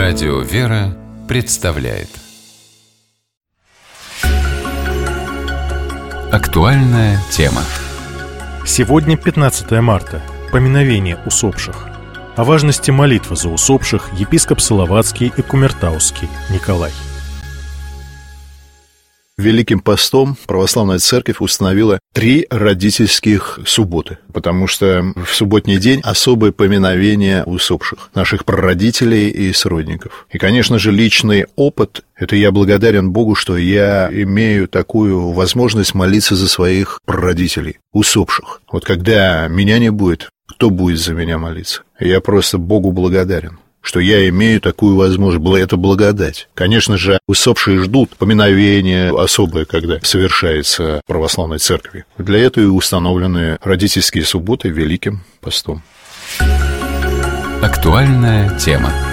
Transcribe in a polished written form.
Радио «Вера» представляет актуальная тема. Сегодня 15 марта. Поминовение усопших. О важности молитвы за усопших епископ Салаватский и Кумертауский Николай. Великим постом православная церковь установила 3 родительских субботы, потому что в субботний день особое поминовение усопших, наших прародителей и сродников. И, конечно же, личный опыт – это я благодарен Богу, что я имею такую возможность молиться за своих прародителей, усопших. Вот когда меня не будет, кто будет за меня молиться? Я просто Богу благодарен, что я имею такую возможность, это благодать. Конечно же, усопшие ждут поминовения особое, когда совершается в православной церкви. Для этого и установлены родительские субботы Великим постом. Актуальная тема.